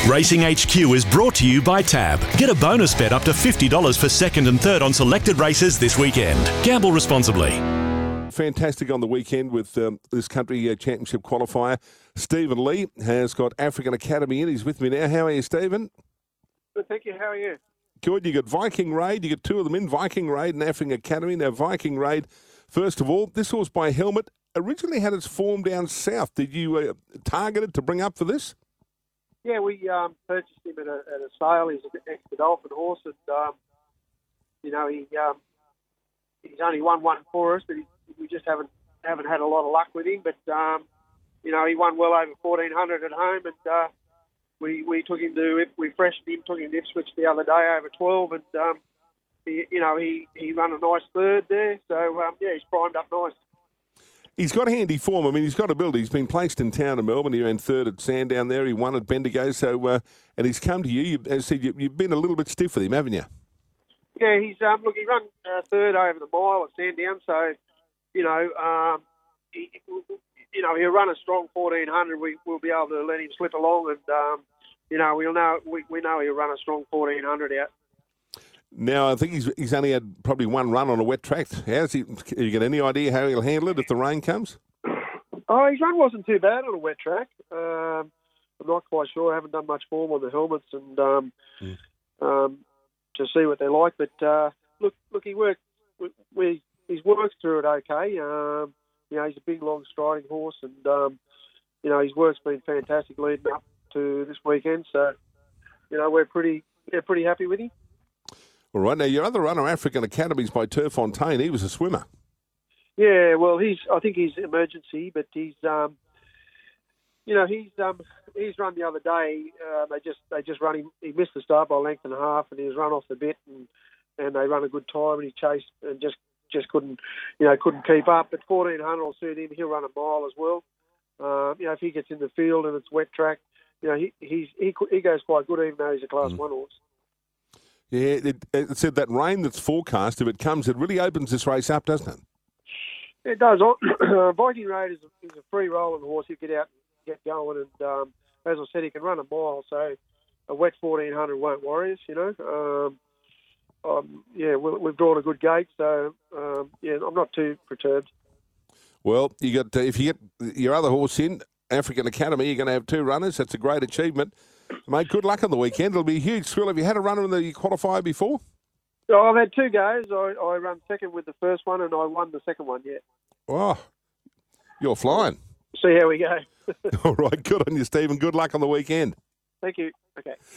Racing HQ is brought to you by Tab. Get a bonus bet up to $50 for second and third on selected races this weekend. Gamble responsibly. Fantastic on the weekend with this country championship qualifier. Stephen Lee has got African Academy in. He's with me now. How are you, Stephen? Good, thank you. How are you? Good. You got Viking Raid. You got two of them in, Viking Raid and African Academy. Now, Viking Raid, first of all, this horse by Helmet originally had its form down south. Did you target it to bring up for this? Yeah, we purchased him at a sale. He's an ex-Godolphin horse, and he's only won one for us, but we just haven't had a lot of luck with him. But he won well over 1,400 at home, and we took him we freshened him, took him to Ipswich the other day over 12, and he ran a nice third there. So he's primed up nice. He's got handy form. I mean, he's got ability. He's been placed in town in Melbourne. He ran third at Sandown there. He won at Bendigo. So, and he's come to you. As I said, you've been a little bit stiff with him, haven't you? Yeah, he ran third over the mile at Sandown. So, he'll run a strong 1,400. We'll be able to let him slip along, and we know he'll run a strong 1,400 out. Now, I think he's only had probably one run on a wet track. Have you got any idea how he'll handle it if the rain comes? Oh, his run wasn't too bad on a wet track. I'm not quite sure. I haven't done much form on the helmets and to see what they're like. But look, he worked. He's worked through it okay. He's a big, long striding horse, and his work's been fantastic leading up to this weekend. So, we're pretty happy with him. All right. Now, your other runner, African Academies by Turfontaine, he was a swimmer. Yeah, well, I think he's emergency, but he's run the other day. They just run him. He missed the start by a length and a half, and he was run off the bit, and they run a good time, and he chased and just couldn't keep up. But 1,400 will suit him. He'll run a mile as well. If he gets in the field and it's wet track, he goes quite good, even though he's a Class 1 horse. Yeah, it said that rain that's forecast, if it comes, it really opens this race up, doesn't it? It does. Viking Raid is a free rolling horse. You get out and get going, and as I said, he can run a mile, so a wet 1,400 won't worry us, we've drawn a good gate, so I'm not too perturbed. Well, you got if you get your other horse in, African Academy, you're going to have two runners. That's a great achievement. Mate, good luck on the weekend. It'll be a huge thrill. Have you had a runner in the qualifier before? Oh, I've had two goes. I ran second with the first one, and I won the second one, yeah. Oh, you're flying. See how we go. All right, good on you, Stephen. Good luck on the weekend. Thank you. Okay.